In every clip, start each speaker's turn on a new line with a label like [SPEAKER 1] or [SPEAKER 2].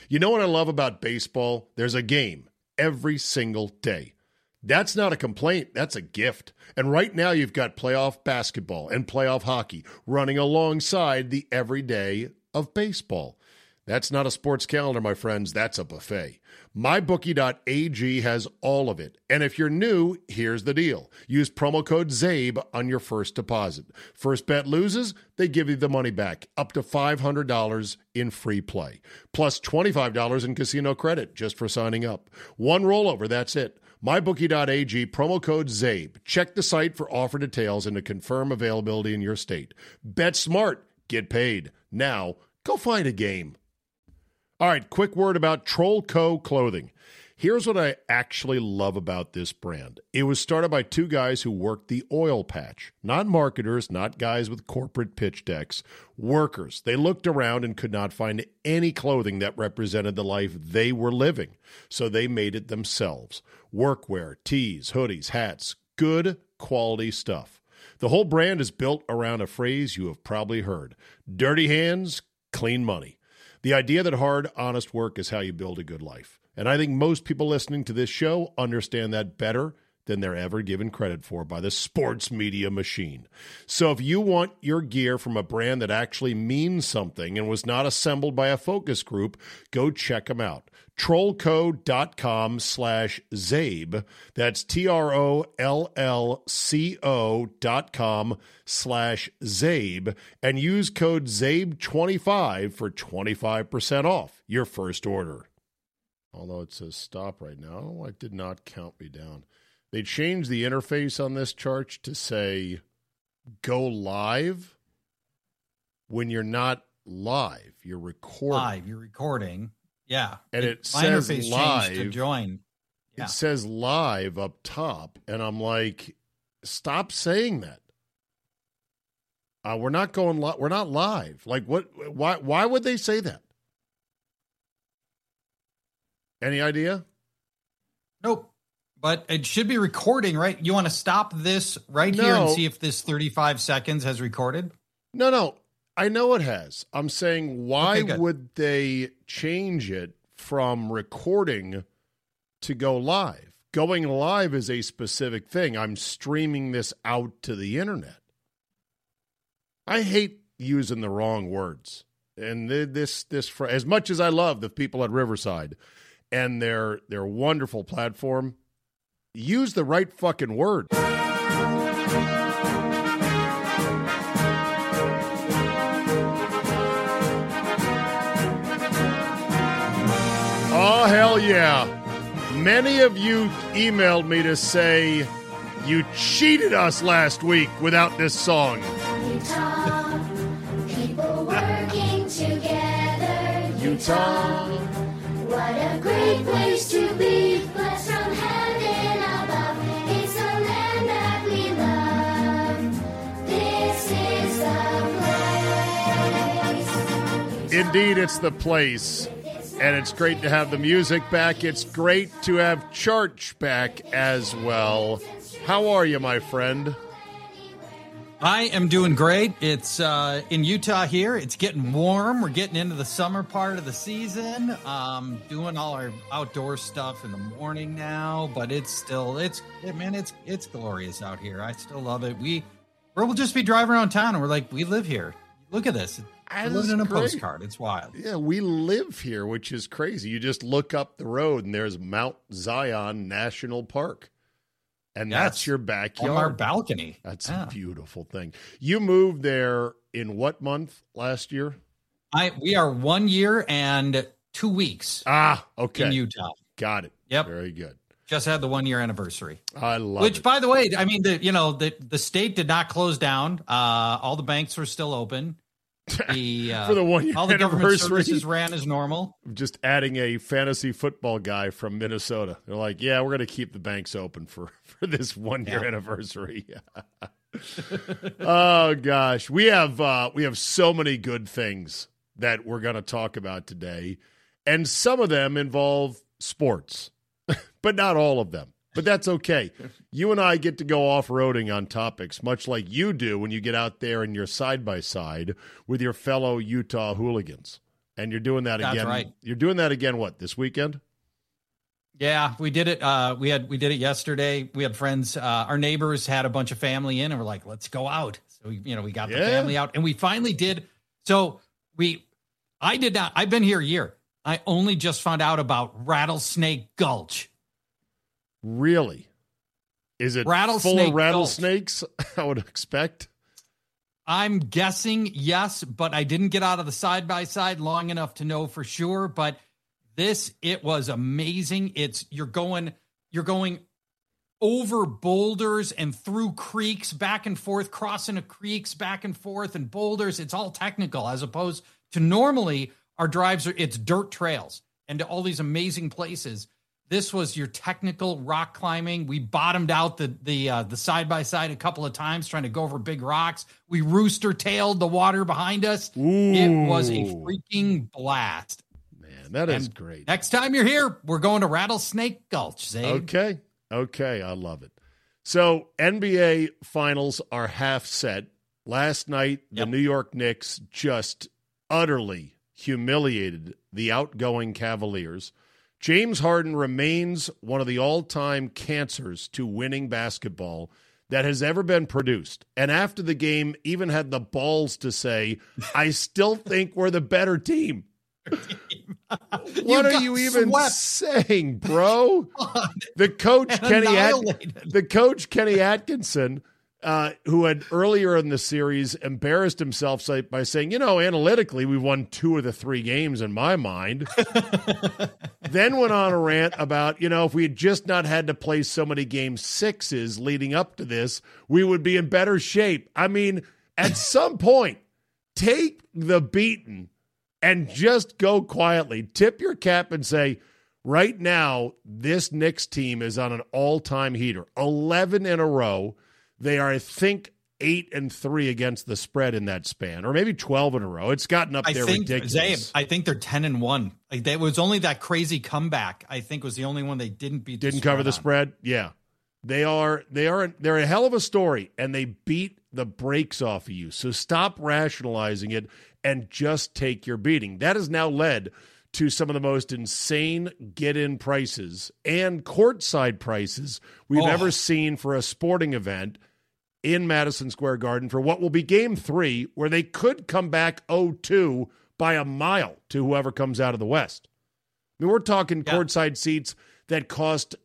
[SPEAKER 1] You know what I love about baseball? There's a game every single day. That's not a complaint. That's a gift. And right now you've got playoff basketball and playoff hockey running alongside the everyday of baseball. That's not a sports calendar, my friends. That's a buffet. MyBookie.ag has all of it. And if you're new, here's the deal. Use promo code ZABE on your first deposit. First bet loses, they give you the money back, up to $500 in free play, plus $25 in casino credit just for signing up. One rollover, that's it. MyBookie.ag, promo code ZABE. Check the site for offer details and to confirm availability in your state. Bet smart, get paid. Now, go find a game. All right, quick word about Troll Co. Clothing. Here's what I actually love about this brand. It was started by two guys who worked the oil patch. Not marketers, not guys with corporate pitch decks. Workers. They looked around and could not find any clothing that represented the life they were living. So they made it themselves. Workwear, tees, hoodies, hats. Good quality stuff. The whole brand is built around a phrase you have probably heard. Dirty hands, clean money. The idea that hard, honest work is how you build a good life. And I think most people listening to this show understand that better than they're ever given credit for by the sports media machine. So if you want your gear from a brand that actually means something and was not assembled by a focus group, go check them out. Trollco.com/Zabe. That's TROLLCO.com/Zabe. And use code ZABE25 for 25% off your first order. Although it says stop right now, it did not count me down. They changed the interface on this chart to say go live when you're not live. You're recording.
[SPEAKER 2] Live, you're recording. Yeah.
[SPEAKER 1] And it says live.
[SPEAKER 2] To join.
[SPEAKER 1] Yeah. It says live up top. And I'm like, stop saying that. We're not going live. We're not live. Like what? Why would they say that? Any idea?
[SPEAKER 2] Nope. But it should be recording, right? You want to stop this right here and see if this 35 seconds has recorded?
[SPEAKER 1] No. I know it has. I'm saying why would they change it from recording to go live? Going live is a specific thing. I'm streaming this out to the internet. I hate using the wrong words. And this as much as I love the people at Riverside and their wonderful platform, use the right fucking word. Oh, hell yeah. Many of you emailed me to say you cheated us last week without this song.
[SPEAKER 3] Utah, people working together. Utah, what a great place to be. Blessed from heaven above. It's the land that we love. This is the place.
[SPEAKER 1] Indeed, it's the place. And it's great to have the music back. It's great to have church back as well. How are you, my friend?
[SPEAKER 2] I am doing great. It's in Utah here. It's getting warm. We're getting into the summer part of the season. Doing all our outdoor stuff in the morning now, but it's glorious out here. I still love it. We'll just be driving around town and we're like, we live here. Look at this. I live in a postcard. It's wild.
[SPEAKER 1] Yeah, we live here, which is crazy. You just look up the road and there's Mount Zion National Park. And that's your backyard.
[SPEAKER 2] On our balcony.
[SPEAKER 1] That's a beautiful thing. You moved there in what month last year?
[SPEAKER 2] We are 1 year and 2 weeks.
[SPEAKER 1] Okay.
[SPEAKER 2] In Utah.
[SPEAKER 1] Got it.
[SPEAKER 2] Yep.
[SPEAKER 1] Very good.
[SPEAKER 2] Just had the 1 year anniversary.
[SPEAKER 1] I love
[SPEAKER 2] it. Which,
[SPEAKER 1] it.
[SPEAKER 2] by the way, I mean, the state did not close down. All the banks were still open.
[SPEAKER 1] For the 1 year
[SPEAKER 2] all the
[SPEAKER 1] anniversary,
[SPEAKER 2] government services ran as normal.
[SPEAKER 1] Just adding a fantasy football guy from Minnesota. They're like, yeah, we're going to keep the banks open for this 1 year anniversary. Oh gosh, we have so many good things that we're going to talk about today, and some of them involve sports, but not all of them. But that's okay. You and I get to go off-roading on topics, much like you do when you get out there and you're side-by-side with your fellow Utah hooligans. And you're doing that
[SPEAKER 2] That's
[SPEAKER 1] again.
[SPEAKER 2] right.
[SPEAKER 1] You're doing that again, what, this weekend?
[SPEAKER 2] Yeah, we did it. We did it yesterday. We had friends. Our neighbors had a bunch of family in, and we're like, let's go out. So we got the family out, and we finally did. So I did not. I've been here a year. I only just found out about Rattlesnake Gulch.
[SPEAKER 1] Really? Is it full
[SPEAKER 2] Rattlesnake
[SPEAKER 1] of rattlesnakes? I would expect.
[SPEAKER 2] I'm guessing yes, but I didn't get out of the side by side long enough to know for sure. But it was amazing. You're going over boulders and through creeks, back and forth, crossing creeks, back and forth, and boulders. It's all technical as opposed to normally our drives it's dirt trails and to all these amazing places. This was your technical rock climbing. We bottomed out the side by side a couple of times trying to go over big rocks. We rooster tailed the water behind us.
[SPEAKER 1] Ooh.
[SPEAKER 2] It was a freaking blast.
[SPEAKER 1] Man, that is great.
[SPEAKER 2] Next time you're here, we're going to Rattlesnake Gulch, Zabe.
[SPEAKER 1] Okay, I love it. So NBA finals are half set. Last night, the New York Knicks just utterly humiliated the outgoing Cavaliers. James Harden remains one of the all-time cancers to winning basketball that has ever been produced. And after the game, even had the balls to say, I still think we're the better team. What are you even saying, bro? The coach, Kenny Atkinson, who had earlier in the series embarrassed himself by saying, analytically, we won 2 of the 3 games in my mind. Then went on a rant about, if we had just not had to play so many game 6s leading up to this, we would be in better shape. I mean, at some point, take the beating and just go quietly. Tip your cap and say, right now, this Knicks team is on an all-time heater. 11 in a row. They are, I think, 8-3 against the spread in that span, or maybe 12 in a row. It's gotten up there ridiculous.
[SPEAKER 2] Zabe, I think they're 10-1. Like, it was only that crazy comeback, I think, was the only one they didn't beat.
[SPEAKER 1] Didn't cover the spread? Yeah. They're a hell of a story, and they beat the brakes off of you. So stop rationalizing it and just take your beating. That has now led to some of the most insane get-in prices and courtside prices we've ever seen for a sporting event in Madison Square Garden for what will be Game 3, where they could come back 0-2 by a mile to whoever comes out of the West. I mean, we're talking courtside seats that cost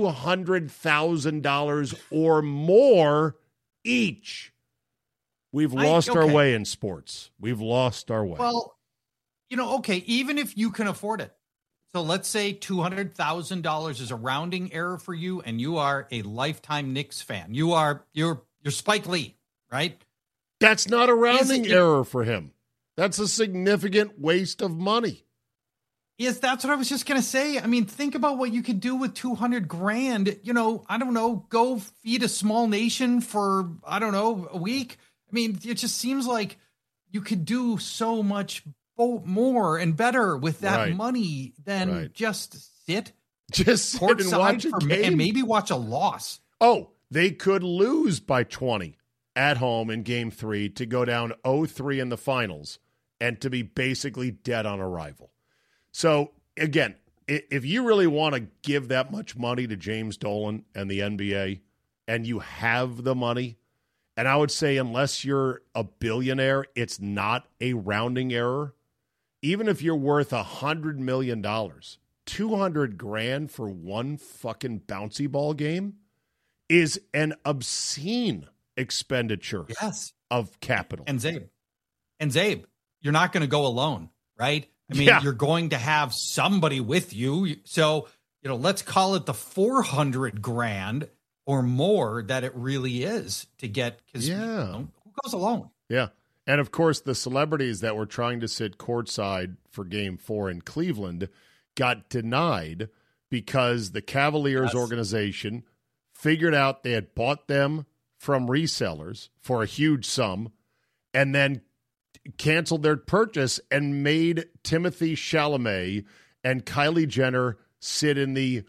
[SPEAKER 1] $200,000 or more each. We've lost our way in sports. We've lost our way.
[SPEAKER 2] Well, even if you can afford it. So let's say $200,000 is a rounding error for you, and you are a lifetime Knicks fan. You're Spike Lee, right?
[SPEAKER 1] That's not a rounding error for him. That's a significant waste of money.
[SPEAKER 2] Yes, that's what I was just going to say. I mean, think about what you could do with $200,000. I don't know, go feed a small nation for, a week. I mean, it just seems like you could do so much more and better with that money than just sit
[SPEAKER 1] and watch a game
[SPEAKER 2] and maybe watch a loss.
[SPEAKER 1] Oh, they could lose by 20 at home in Game 3 to go down 0-3 in the finals and to be basically dead on arrival. So, again, if you really want to give that much money to James Dolan and the NBA, and you have the money, and I would say unless you're a billionaire, it's not a rounding error. Even if you're worth $100 million, $200,000 for one fucking bouncy ball game is an obscene expenditure of capital.
[SPEAKER 2] And Zabe, you're not going to go alone, right? I mean, you're going to have somebody with you. So, let's call it the $400,000 or more that it really is to get. Because who goes alone?
[SPEAKER 1] Yeah. And of course, the celebrities that were trying to sit courtside for Game 4 in Cleveland got denied because the Cavaliers organization figured out they had bought them from resellers for a huge sum and then canceled their purchase and made Timothée Chalamet and Kylie Jenner sit in the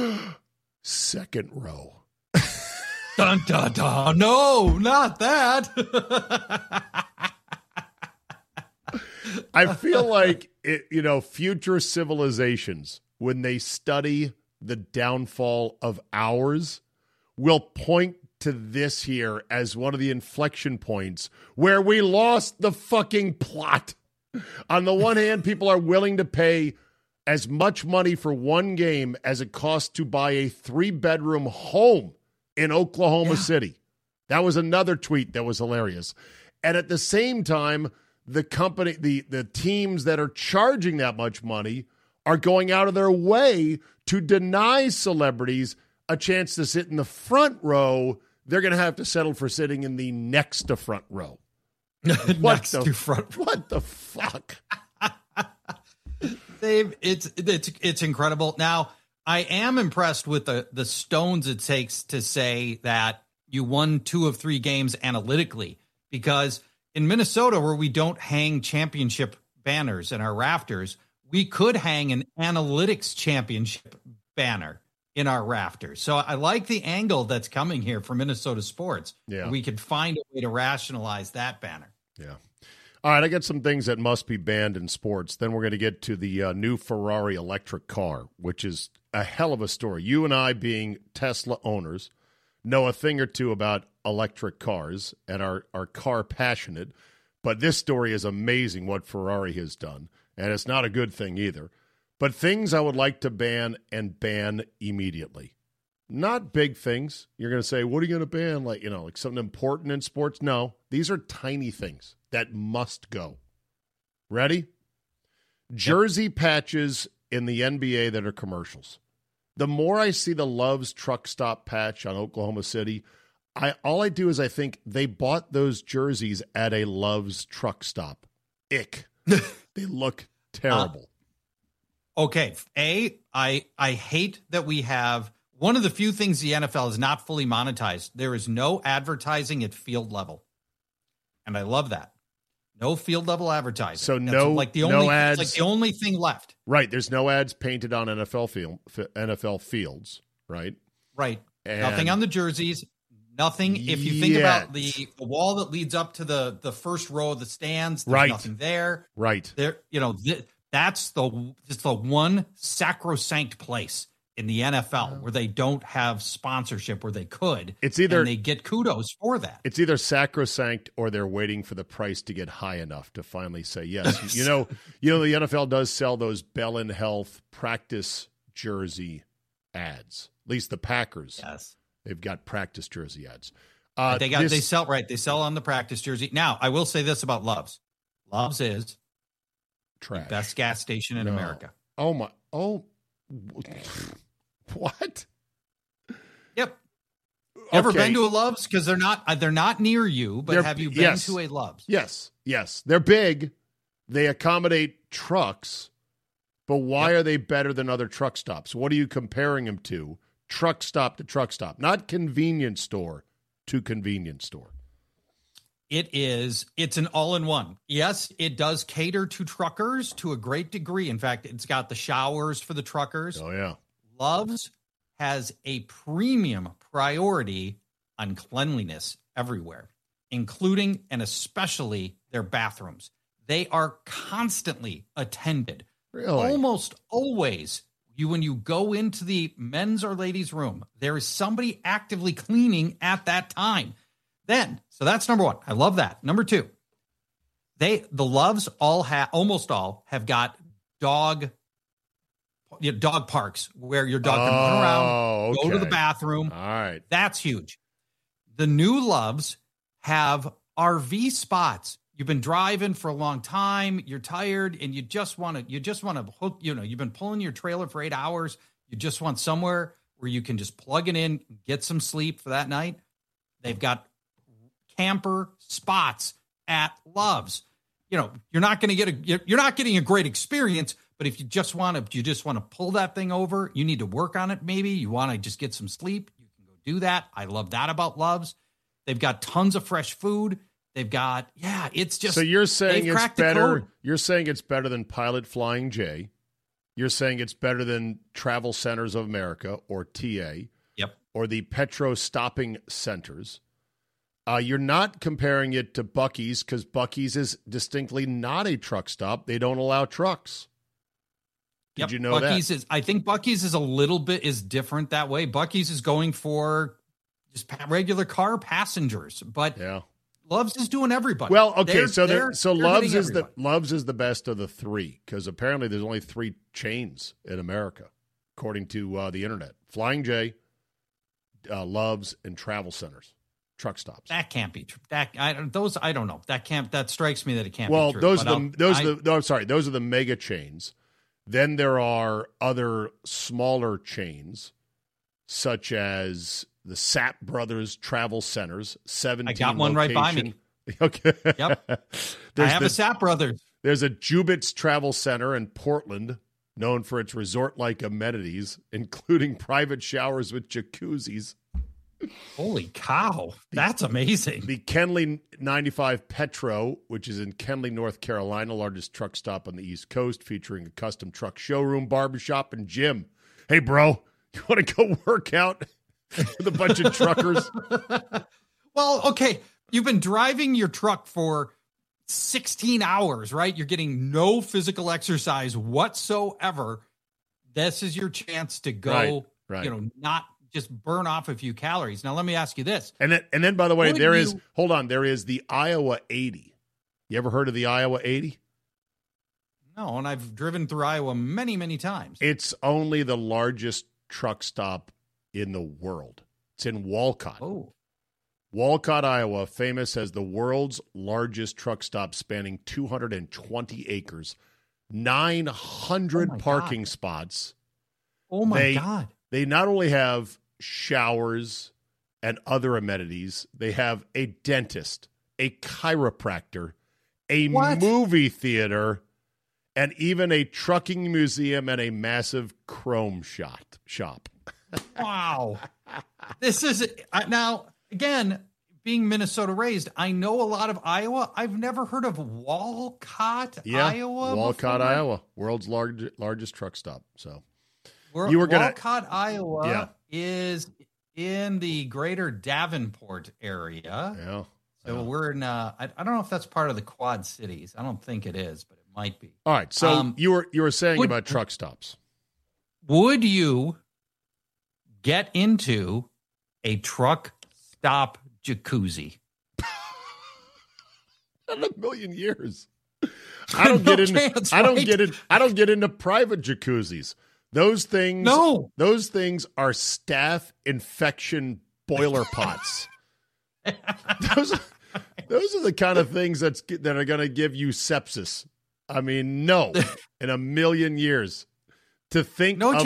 [SPEAKER 1] second row.
[SPEAKER 2] Dun, dun, dun. No, not that.
[SPEAKER 1] I feel like future civilizations, when they study the downfall of ours, will point to this here as one of the inflection points where we lost the fucking plot. On the one hand, people are willing to pay as much money for one game as it costs to buy a 3-bedroom home in Oklahoma City. That was another tweet that was hilarious. And at the same time, the company, the teams that are charging that much money are going out of their way to deny celebrities a chance to sit in the front row. They're going to have to settle for sitting in the next to front row.
[SPEAKER 2] Next to front row.
[SPEAKER 1] What the fuck?
[SPEAKER 2] Dave, it's incredible. Now, I am impressed with the stones it takes to say that you won 2 of 3 games analytically, because in Minnesota, where we don't hang championship banners in our rafters, we could hang an analytics championship banner in our rafters. So I like the angle that's coming here for Minnesota sports.
[SPEAKER 1] Yeah.
[SPEAKER 2] We could find a way to rationalize that banner.
[SPEAKER 1] Yeah. All right, I got some things that must be banned in sports. Then we're going to get to the new Ferrari electric car, which is a hell of a story. You and I, being Tesla owners, know a thing or two about electric cars and are car passionate. But this story is amazing what Ferrari has done, and it's not a good thing either. But things I would like to ban and ban immediately. Not big things. You're going to say, what are you going to ban? Like something important in sports? No, these are tiny things that must go. Ready? Jersey patches in the NBA that are commercials. The more I see the Love's truck stop patch on Oklahoma City, all I do is I think they bought those jerseys at a Love's truck stop. Ick. They look terrible.
[SPEAKER 2] Okay. I hate that we have one of the few things the NFL is not fully monetized. There is no advertising at field level. And I love that. No field level advertising.
[SPEAKER 1] So
[SPEAKER 2] That's
[SPEAKER 1] no
[SPEAKER 2] It's
[SPEAKER 1] ads.
[SPEAKER 2] like the only thing left.
[SPEAKER 1] Right. There's no ads painted on NFL fields, right?
[SPEAKER 2] Right.
[SPEAKER 1] And
[SPEAKER 2] nothing on the jerseys. Nothing. If you think about the wall that leads up to the first row of the stands, there's nothing there.
[SPEAKER 1] Right.
[SPEAKER 2] There, that's the one sacrosanct place in the NFL where they don't have sponsorship, where they could.
[SPEAKER 1] It's either
[SPEAKER 2] and they get kudos for that.
[SPEAKER 1] It's either sacrosanct or they're waiting for the price to get high enough to finally say yes. The NFL does sell those Bell and Health practice jersey ads. At least the Packers.
[SPEAKER 2] Yes.
[SPEAKER 1] They've got practice jersey ads.
[SPEAKER 2] They sell on the practice jersey. Now, I will say this about Love's. Love's is
[SPEAKER 1] trash.
[SPEAKER 2] The best gas station in America.
[SPEAKER 1] What?
[SPEAKER 2] Yep. Ever been to a Love's? Because they're not near you, but have you been to a Love's?
[SPEAKER 1] Yes. They're big. They accommodate trucks, but why are they better than other truck stops? What are you comparing them to? Truck stop to truck stop, not convenience store to convenience store.
[SPEAKER 2] It's an all-in-one. Yes, it does cater to truckers to a great degree. In fact, it's got the showers for the truckers.
[SPEAKER 1] Oh, yeah.
[SPEAKER 2] Love's has a premium priority on cleanliness everywhere, including and especially their bathrooms. They are constantly attended.
[SPEAKER 1] Really?
[SPEAKER 2] Almost always. When you go into the men's or ladies' room, there is somebody actively cleaning at that time. So that's number one. I love that. Number two, the Loves almost all have got dog parks where your dog can run around, go to the bathroom.
[SPEAKER 1] All right.
[SPEAKER 2] That's huge. The new Loves have RV spots. You've been driving for a long time. You're tired and you just want to hook, you've been pulling your trailer for 8 hours. You just want somewhere where you can just plug it in, get some sleep for that night. They've got camper spots at Love's. You're not going to you're not getting a great experience, but if you just want to pull that thing over, you need to work on it. Maybe you want to just get some sleep. You can go do that. I love that about Love's. They've got tons of fresh food. They've got, it's just.
[SPEAKER 1] So you're saying it's better. You're saying it's better than Pilot Flying J. You're saying it's better than Travel Centers of America or TA.
[SPEAKER 2] Yep.
[SPEAKER 1] Or the Petro Stopping Centers. You're not comparing it to Buc-ee's because Buc-ee's is distinctly not a truck stop. They don't allow trucks. Did you know that?
[SPEAKER 2] I think Buc-ee's is a little bit is different that way. Buc-ee's is going for just regular car passengers, but Love's is doing everybody.
[SPEAKER 1] Well, okay, Love's is the best of the three because apparently there's only 3 chains in America, according to the internet: Flying J, Love's, and Travel Centers. Truck stops.
[SPEAKER 2] That can't be true. I don't know. That strikes me that it can't
[SPEAKER 1] be
[SPEAKER 2] true.
[SPEAKER 1] Those are the mega chains. Then there are other smaller chains, such as the Sapp Brothers Travel Centers, 17
[SPEAKER 2] I got one
[SPEAKER 1] location.
[SPEAKER 2] right by me.
[SPEAKER 1] Okay.
[SPEAKER 2] Yep. I have a Sapp Brothers.
[SPEAKER 1] There's a Jubitz Travel Center in Portland, known for its resort-like amenities, including private showers with jacuzzis.
[SPEAKER 2] Holy cow. That's amazing.
[SPEAKER 1] The Kenly 95 Petro, which is in Kenly, North Carolina, largest truck stop on the East Coast, featuring a custom truck showroom, barbershop, and gym. Hey, bro, you want to go work out with a bunch of truckers?
[SPEAKER 2] Well, okay. You've been driving your truck for 16 hours, right? You're getting no physical exercise whatsoever. This is your chance to go, not just burn off a few calories. Now, let me ask you this.
[SPEAKER 1] And then by the way, there is the Iowa 80. You ever heard of the Iowa 80?
[SPEAKER 2] No, and I've driven through Iowa many, many times.
[SPEAKER 1] It's only the largest truck stop in the world. It's in Walcott.
[SPEAKER 2] Oh.
[SPEAKER 1] Walcott, Iowa, famous as the world's largest truck stop spanning 220 acres, 900 parking spots.
[SPEAKER 2] Oh, my God.
[SPEAKER 1] They not only have showers and other amenities, they have a dentist, a chiropractor, a movie theater, and even a trucking museum and a massive chrome shop.
[SPEAKER 2] Wow. This is now, again, being Minnesota raised, I know a lot of Iowa. I've never heard of Walcott, Iowa.
[SPEAKER 1] Walcott, Iowa, world's largest truck stop. So
[SPEAKER 2] Walcott, Iowa is in the greater Davenport area.
[SPEAKER 1] Yeah.
[SPEAKER 2] So we're in, I don't know if that's part of the Quad Cities. I don't think it is, but it might be.
[SPEAKER 1] All right. So you were saying about truck stops.
[SPEAKER 2] Would you get into a truck stop jacuzzi?
[SPEAKER 1] Not in a million years. I don't get into private jacuzzis. Those things are staph infection boiler pots. Those are the kind of things that are going to give you sepsis. I mean, no, in a million years. To think of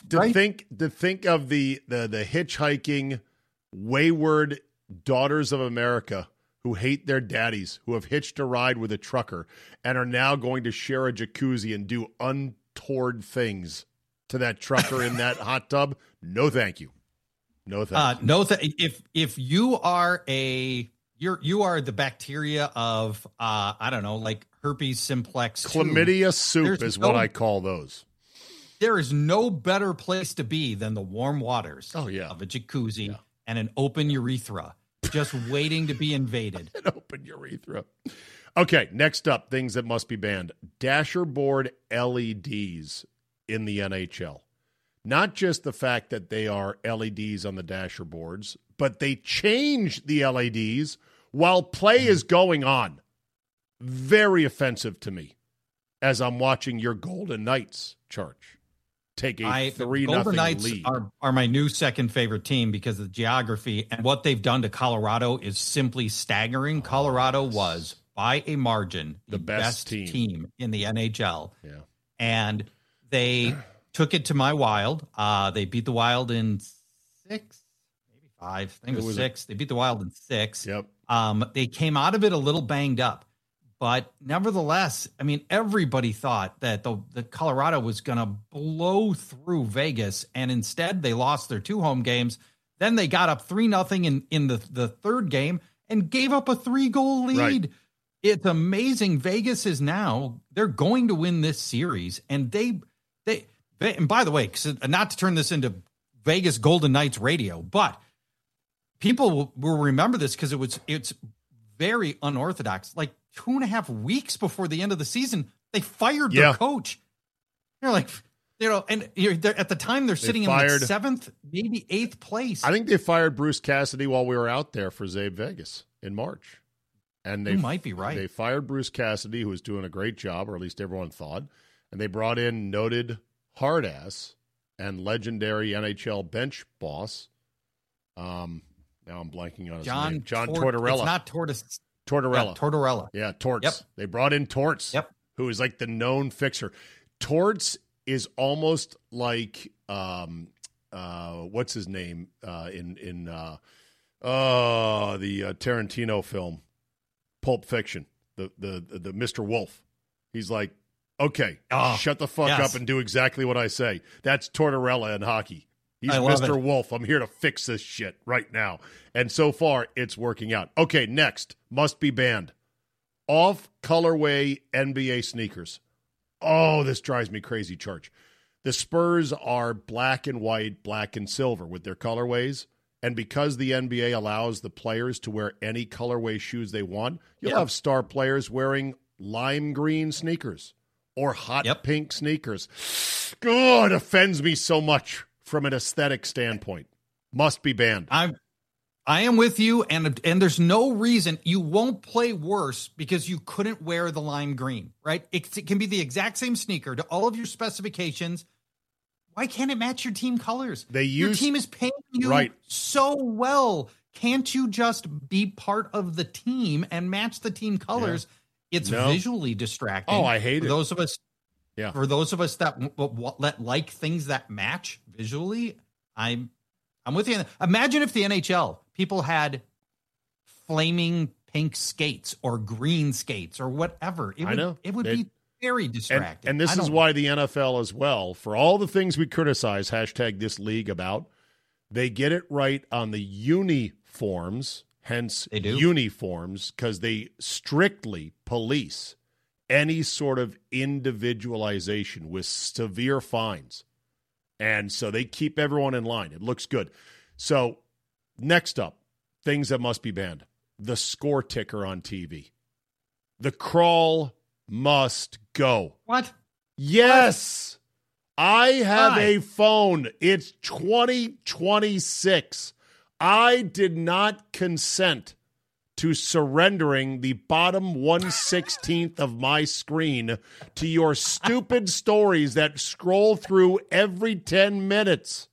[SPEAKER 1] the hitchhiking, wayward daughters of America who hate their daddies, who have hitched a ride with a trucker and are now going to share a jacuzzi and do untoward things to that trucker in that hot tub. No, thank you. No, thank you.
[SPEAKER 2] If you are you are the bacteria of I don't know, like herpes simplex,
[SPEAKER 1] chlamydia soup is what I call those.
[SPEAKER 2] There is no better place to be than the warm waters
[SPEAKER 1] of
[SPEAKER 2] a jacuzzi and an open urethra, just waiting to be invaded.
[SPEAKER 1] An open urethra. Okay, next up, things that must be banned. Dasher board LEDs in the NHL. Not just the fact that they are LEDs on the dasher boards, but they change the LEDs while play is going on. Very offensive to me as I'm watching your Golden Knights charge. Take a 3-0
[SPEAKER 2] Golden Knights
[SPEAKER 1] lead.
[SPEAKER 2] Are my new second favorite team because of the geography, and what they've done to Colorado is simply staggering. Colorado was, by a margin, the best team in the NHL.
[SPEAKER 1] Yeah.
[SPEAKER 2] And they took it to my Wild. They beat the Wild in 6, maybe 5. I think it was 6. They beat the Wild in 6.
[SPEAKER 1] Yep.
[SPEAKER 2] They came out of it a little banged up. But nevertheless, I mean, everybody thought that the Colorado was going to blow through Vegas, and instead they lost their 2 home games. Then they got up 3-0 in the third game and gave up a 3-goal lead.
[SPEAKER 1] Right.
[SPEAKER 2] It's amazing. Vegas is they're going to win this series, and they and by the way, not to turn this into Vegas Golden Knights radio, but people will remember this because it's very unorthodox. Like 2.5 weeks before the end of the season, they fired their coach. They're like, and at the time they're sitting in like 7th, maybe 8th place.
[SPEAKER 1] I think they fired Bruce Cassidy while we were out there for Zabe Vegas in March. And they
[SPEAKER 2] might be right.
[SPEAKER 1] They fired Bruce Cassidy, who was doing a great job, or at least everyone thought. And they brought in noted hard ass and legendary NHL bench boss. Now I'm blanking on his name. John Tortorella.
[SPEAKER 2] It's not
[SPEAKER 1] Tortorella.
[SPEAKER 2] Yeah, Tortorella.
[SPEAKER 1] Yeah, Torts.
[SPEAKER 2] Yep.
[SPEAKER 1] They brought in Torts, who is like the known fixer. Torts is almost like what's his name in the Tarantino film Pulp Fiction, the Mr. Wolf. He's like, okay, shut the fuck up and do exactly what I say. That's Tortorella in hockey. He's Mr. Wolf. I'm here to fix this shit right now. And so far, it's working out. Okay, next, must be banned. Off-colorway NBA sneakers. Oh, this drives me crazy, Church. The Spurs are black and white, black and silver with their colorways. And because the NBA allows the players to wear any colorway shoes they want, you'll have star players wearing lime green sneakers or hot pink sneakers. Oh, it offends me so much from an aesthetic standpoint. Must be banned.
[SPEAKER 2] I am with you, and there's no reason you won't play worse because you couldn't wear the lime green, right? It can be the exact same sneaker to all of your specifications. Why can't it match your team colors? Your team is paying you so well. Can't you just be part of the team and match the team colors? Yeah. It's visually distracting.
[SPEAKER 1] Oh, I hate it.
[SPEAKER 2] For those of us that like things that match visually, I'm with you. Imagine if the NHL people had flaming pink skates or green skates or whatever. It would be very distracting.
[SPEAKER 1] And this is why the NFL as well, for all the things we criticize, #this league about, they get it right on the uniforms, hence uniforms, because they strictly police any sort of individualization with severe fines. And so they keep everyone in line. It looks good. So next up, things that must be banned. The score ticker on TV. The crawl must go.
[SPEAKER 2] What?
[SPEAKER 1] Yes. I have a phone. It's 2026. I did not consent to surrendering the bottom 1/16 of my screen to your stupid stories that scroll through every 10 minutes.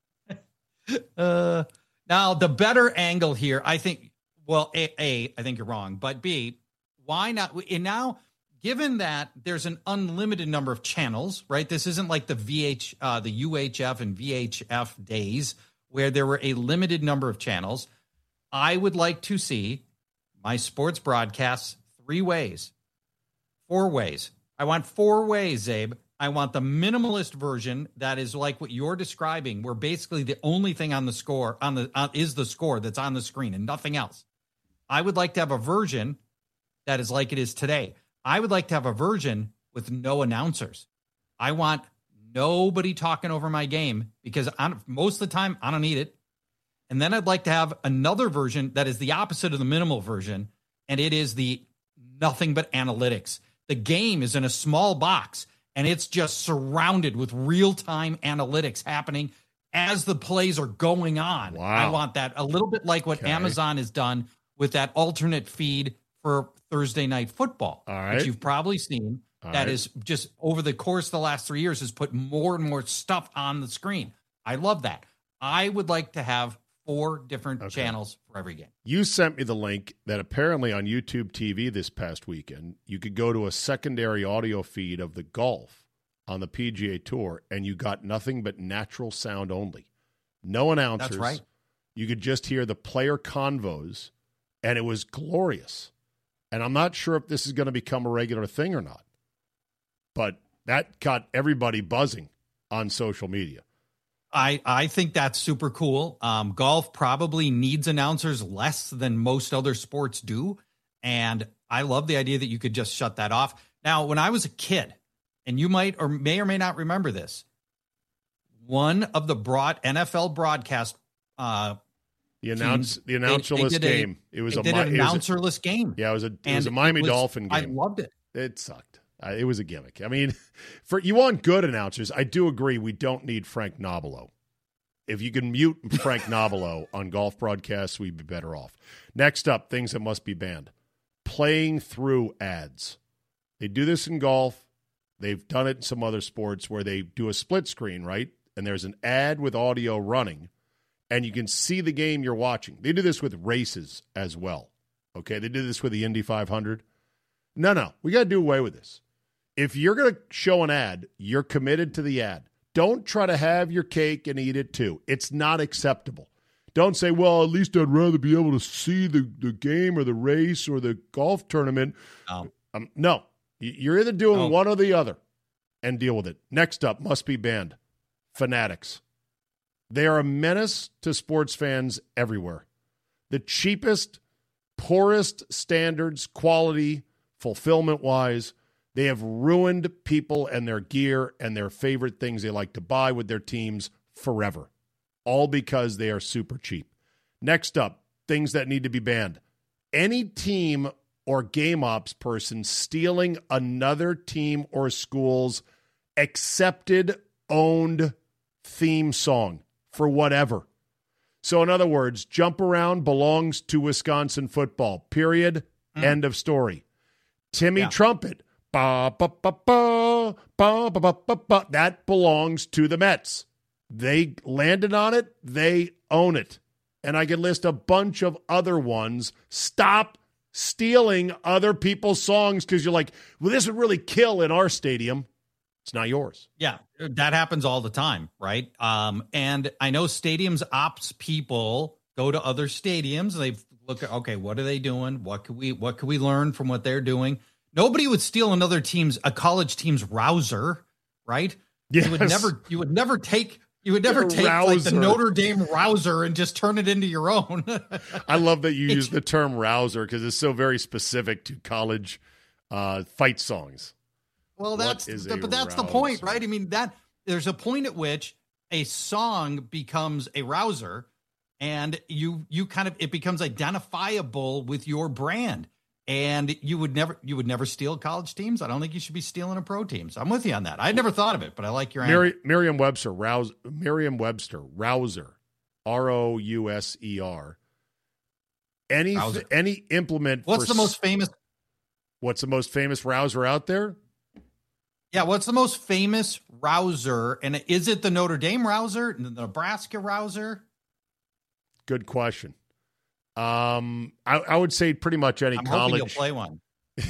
[SPEAKER 2] Now, the better angle here, I think, well, A, I think you're wrong, but B, why not? And now, given that there's an unlimited number of channels, right? This isn't like the UHF and VHF days where there were a limited number of channels. I would like to see my sports broadcasts 3 ways, 4 ways. I want 4 ways, Zabe. I want the minimalist version that is like what you're describing, where basically the only thing on the score is the score that's on the screen and nothing else. I would like to have a version that is like it is today. I would like to have a version with no announcers. I want nobody talking over my game because most of the time I don't need it. And then I'd like to have another version that is the opposite of the minimal version, and it is the nothing but analytics. The game is in a small box, and it's just surrounded with real-time analytics happening as the plays are going on.
[SPEAKER 1] Wow.
[SPEAKER 2] I want that a little bit like what Amazon has done with that alternate feed for Thursday Night Football, which you've probably seen. That is just over the course of the last 3 years has put more and more stuff on the screen. I love that. I would like to have 4 different channels for every game.
[SPEAKER 1] You sent me the link that apparently on YouTube TV this past weekend, you could go to a secondary audio feed of the golf on the PGA Tour, and you got nothing but natural sound only. No announcers.
[SPEAKER 2] That's right.
[SPEAKER 1] You could just hear the player convos, and it was glorious. And I'm not sure if this is going to become a regular thing or not, but that got everybody buzzing on social media.
[SPEAKER 2] I think that's super cool. Golf probably needs announcers less than most other sports do. And I love the idea that you could just shut that off. Now, when I was a kid, and you might or may not remember this, one of the NFL broadcast
[SPEAKER 1] The
[SPEAKER 2] teams.
[SPEAKER 1] announcerless
[SPEAKER 2] They did
[SPEAKER 1] game. It was
[SPEAKER 2] an announcerless game.
[SPEAKER 1] Yeah, it was a Miami Dolphin game.
[SPEAKER 2] I loved it.
[SPEAKER 1] It sucked. It was a gimmick. I mean, you want good announcers. I do agree we don't need Frank Nobilo. If you can mute Frank Nobilo on golf broadcasts, we'd be better off. Next up, things that must be banned. Playing through ads. They do this in golf. They've done it in some other sports where they do a split screen, right? And there's an ad with audio running, and you can see the game you're watching. They do this with races as well. Okay, they did this with the Indy 500. No, we got to do away with this. If you're going to show an ad, you're committed to the ad. Don't try to have your cake and eat it too. It's not acceptable. Don't say, well, at least I'd rather be able to see the game or the race or the golf tournament. No. You're either doing one or the other, and deal with it. Next up, must be banned. Fanatics. They are a menace to sports fans everywhere. The cheapest, poorest standards, quality, fulfillment-wise, they have ruined people and their gear and their favorite things they like to buy with their teams forever, all because they are super cheap. Next up, things that need to be banned. Any team or game ops person stealing another team or school's accepted, owned theme song for whatever. So in other words, Jump Around belongs to Wisconsin football, period, end of story. Timmy Trumpet, ba, ba, ba, ba, ba, ba, ba, ba, ba, that belongs to the Mets. They landed on it, they own it. And I can list a bunch of other ones. Stop stealing other people's songs because you're like, well, this would really kill in our stadium. It's not yours.
[SPEAKER 2] Yeah, that happens all the time, right? And I know stadiums ops people go to other stadiums and they look at, okay, what are they doing? What could we learn from what they're doing? Nobody would steal a college team's rouser, right?
[SPEAKER 1] Yes.
[SPEAKER 2] You would never take like the Notre Dame rouser and just turn it into your own.
[SPEAKER 1] I love that you use the term rouser because it's so very specific to college fight songs.
[SPEAKER 2] Well, that's the point, right? I mean, that there's a point at which a song becomes a rouser, and it becomes identifiable with your brand. And you would never steal college teams. I don't think you should be stealing a pro teams. I'm with you on that. I never thought of it, but I like your answer.
[SPEAKER 1] Merriam-Webster, rouser, R-O-U-S-E-R. Any implement.
[SPEAKER 2] What's the most famous
[SPEAKER 1] rouser out there?
[SPEAKER 2] Yeah, what's the most famous rouser? And is it the Notre Dame rouser, the Nebraska rouser?
[SPEAKER 1] Good question. I would say pretty much any college.
[SPEAKER 2] Hoping you'll play one.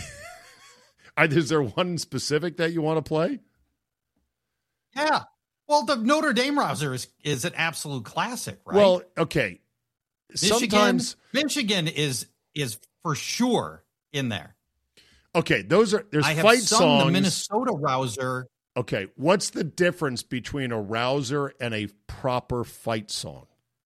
[SPEAKER 1] Is there one specific that you want to play?
[SPEAKER 2] Yeah. Well, the Notre Dame rouser is an absolute classic, right?
[SPEAKER 1] Well, okay.
[SPEAKER 2] Michigan is for sure in there.
[SPEAKER 1] Okay, there's
[SPEAKER 2] I have
[SPEAKER 1] fight
[SPEAKER 2] sung
[SPEAKER 1] songs.
[SPEAKER 2] The Minnesota rouser.
[SPEAKER 1] Okay, what's the difference between a rouser and a proper fight song?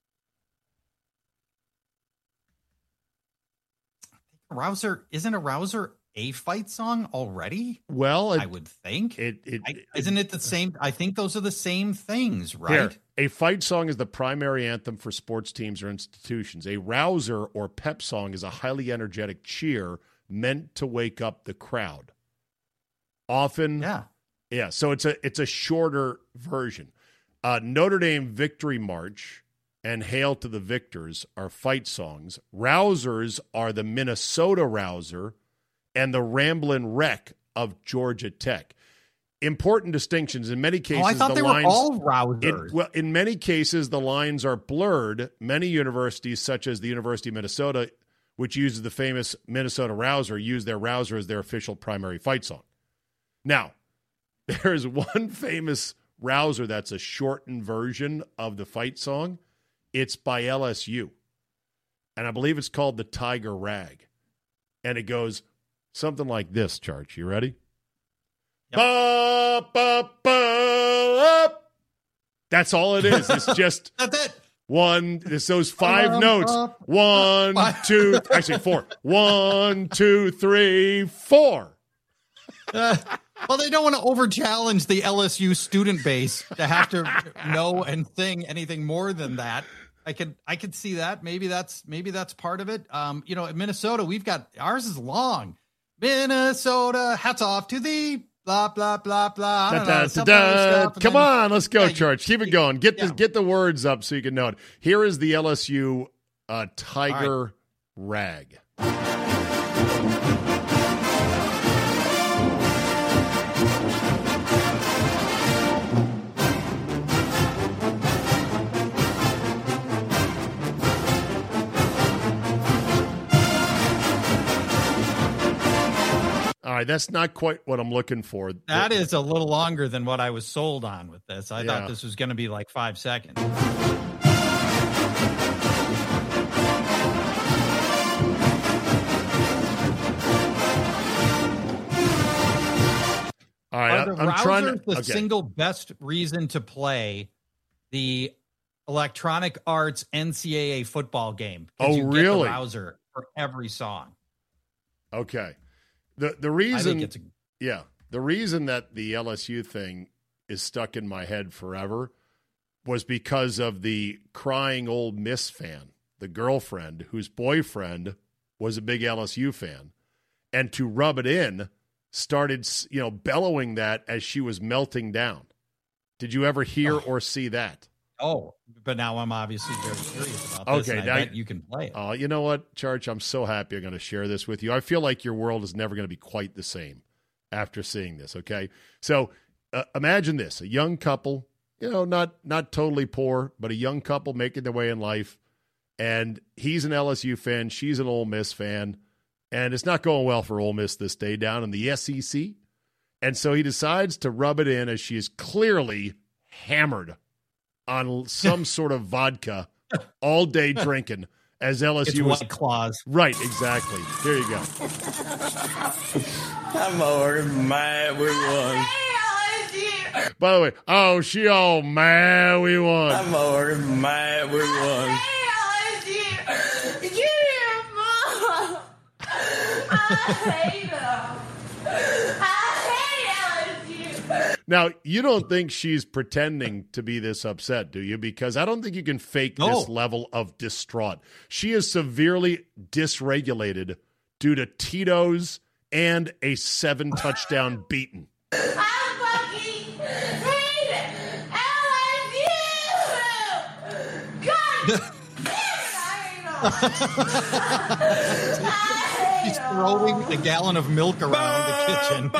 [SPEAKER 2] Isn't a rouser a fight song already?
[SPEAKER 1] Well,
[SPEAKER 2] I would think. Isn't it the same? I think those are the same things, right?
[SPEAKER 1] Here, a fight song is the primary anthem for sports teams or institutions. A rouser or pep song is a highly energetic cheer meant to wake up the crowd. Often, yeah. So it's a shorter version. Notre Dame Victory March and Hail to the Victors are fight songs. Rousers are the Minnesota Rouser and the Ramblin' Wreck of Georgia Tech. Important distinctions. In many cases,
[SPEAKER 2] I thought they were all rousers.
[SPEAKER 1] In many cases, the lines are blurred. Many universities, such as the University of Minnesota, which uses the famous Minnesota Rouser, use their rouser as their official primary fight song. Now, there's one famous rouser that's a shortened version of the fight song. It's by LSU. And I believe it's called the Tiger Rag. And it goes something like this, Charge. You ready? Yep. Ba, ba, ba, that's all it is. It's just
[SPEAKER 2] that's it.
[SPEAKER 1] It's those 5 notes. 1, 2, actually 4. 1, 2, 3, 4.
[SPEAKER 2] Well, they don't want to over-challenge the LSU student base to have to know and sing anything more than that. I could see that. Maybe that's part of it. In Minnesota, we've got ours is long. Minnesota, hats off to thee. Blah blah blah blah. I don't know, some other stuff,
[SPEAKER 1] Come
[SPEAKER 2] then-
[SPEAKER 1] on, let's go,
[SPEAKER 2] Yeah,
[SPEAKER 1] Church. Keep it going. Get
[SPEAKER 2] yeah.
[SPEAKER 1] get the words up so you can know it. Here is the LSU Tiger Rag. All right, that's not quite what I'm looking for.
[SPEAKER 2] That is a little longer than what I was sold on with this. I
[SPEAKER 1] Yeah.
[SPEAKER 2] thought this was going to be like 5 seconds.
[SPEAKER 1] All right,
[SPEAKER 2] Are the
[SPEAKER 1] I'm trying to.
[SPEAKER 2] Rousers the single best reason to play the Electronic Arts NCAA football game? 'Cause
[SPEAKER 1] Oh,
[SPEAKER 2] you get
[SPEAKER 1] really?
[SPEAKER 2] the Rouser for every song.
[SPEAKER 1] Okay. The
[SPEAKER 2] I
[SPEAKER 1] reason,
[SPEAKER 2] think it's
[SPEAKER 1] the reason that the LSU thing is stuck in my head forever was because of the crying Ole Miss fan, the girlfriend whose boyfriend was a big LSU fan, and to rub it in, started bellowing that as she was melting down. Did you ever hear or see that?
[SPEAKER 2] Oh, but now I'm obviously very curious about this.
[SPEAKER 1] Okay,
[SPEAKER 2] and
[SPEAKER 1] now-
[SPEAKER 2] I bet you can play it.
[SPEAKER 1] Oh, you know what, Church? I'm so happy I'm going to share this with you. I feel like your world is never going to be quite the same after seeing this, okay? So imagine this, a young couple, not totally poor, but a young couple making their way in life, and he's an LSU fan, she's an Ole Miss fan, and it's not going well for Ole Miss this day down in the SEC, and so he decides to rub it in as she is clearly hammered on some sort of vodka all day drinking as LSU
[SPEAKER 2] It's
[SPEAKER 1] was
[SPEAKER 2] White Claws.
[SPEAKER 1] right. Exactly. There you go.
[SPEAKER 4] I'm already mad we won.
[SPEAKER 1] By the way, oh, she all mad we won.
[SPEAKER 4] I'm already mad we won.
[SPEAKER 1] Now, you don't think she's pretending to be this upset, do you? Because I don't think you can fake
[SPEAKER 2] No.
[SPEAKER 1] this level of distraught. She is severely dysregulated due to Tito's and a 7-touchdown beating.
[SPEAKER 2] She's throwing a gallon of milk around the kitchen.